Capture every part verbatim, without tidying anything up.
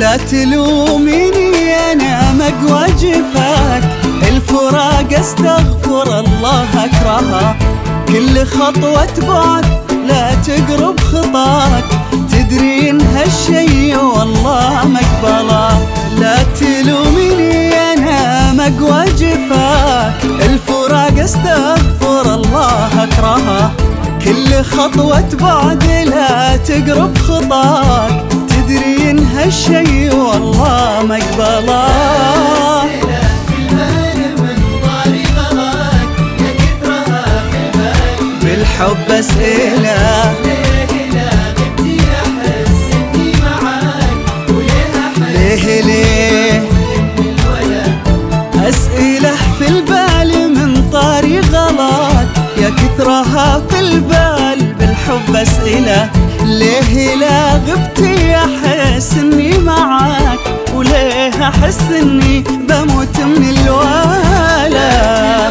لا تلوميني أنا مقوى جفاك، الفراق استغفر الله أكرهها، كل خطوة بعد لا تقرب خطاك، تدرين هالشي والله مقبله. لا تلوميني أنا مقوى جفاك، الفراق استغفر الله أكرهها، كل خطوة بعد لا تقرب خطاك، تدرين هالشي والله مقبله. بالحب أسئلة ليه ليه أسئلة في البال من طاري غلط، يا كثرها في البال بالحب أسئلة. ليه لا غبتي أحس إني معاك، وليه أحس إني بموت من الولا.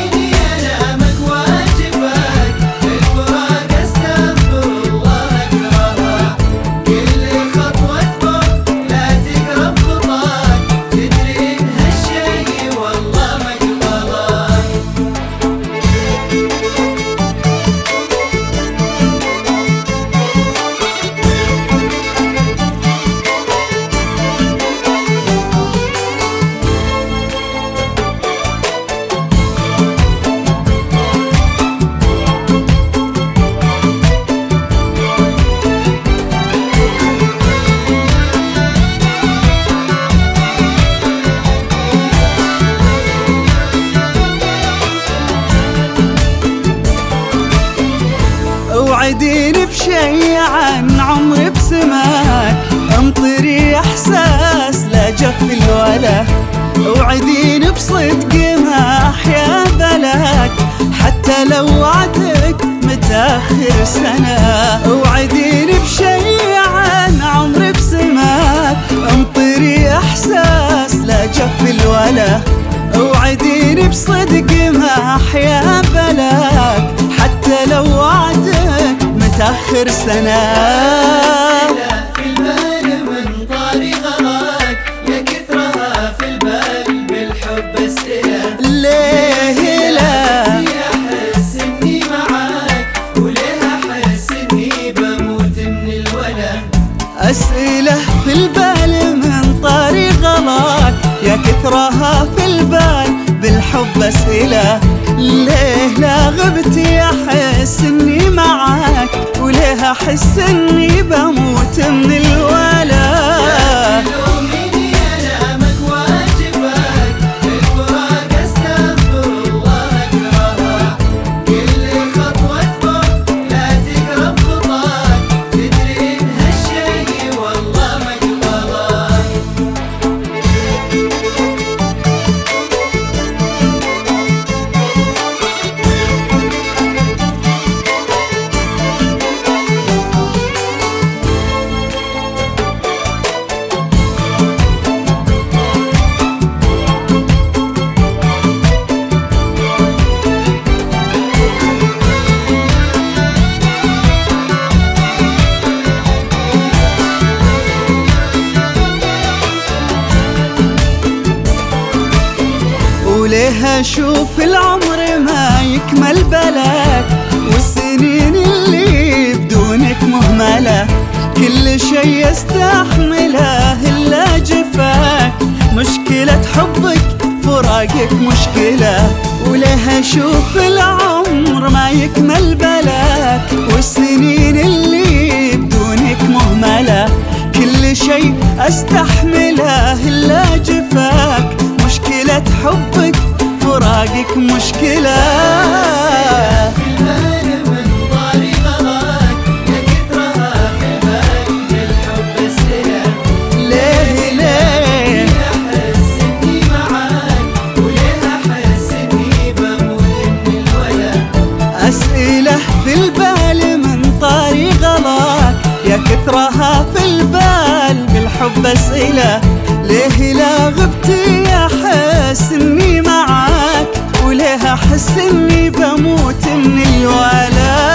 اوعديني بشي عن عمري بسماك، امطري احساس لا جف الولا، اوعديني بصدق ما احيا بلاك، حتى لو وعدك متاخر سنة. اوعديني بشي عن عمري بسماك، امطري احساس لا جف الولا، اوعديني بصدق ما احيا بلاك، حتى لو وعدك متأخر سنة. في البال من طاري غلاك، يا كثرها في البال بالحب أسئلة. ليه لا أحس إني معاك، وليه أحس إني بموت من الولا. أسئلة في البال من طاري غلاك، يا كثرها في البال بالحب أسئلة. ليه لا غبتي أحس إني معاك، وليه أحس إني بموت من الولا. تلوميني أنا مقوى جفاك، الفراق استغفر الله أكرهها، كل خطوة بعد لا تقرب خطاك، تدرين هالشي والله مقبله. وليه أشوف العمر ما يكمل بلاك، والسنين اللي بدونك مهملة، كل شي استحمله إلا جفاك، مشكلة حبك فراقك مشكلة. وليه أشوف العمر ما يكمل بلاك، والسنين اللي بدونك مهملة، كل شي استحمله إلا جفاك، مشكلة حبك فراقك مشكلة. في البال من طاري غلاك، يا كثرها في البال بالحب أسئلة. ليه ليه أحس إني معاك، وليه أحس إني بموت من الولا. أسئلة في البال من طاري غلاك، يا كثرها في البال بالحب أسئلة. ليه لا غبتي أحس إني معاك، وليه أحس إني بموت من الولا.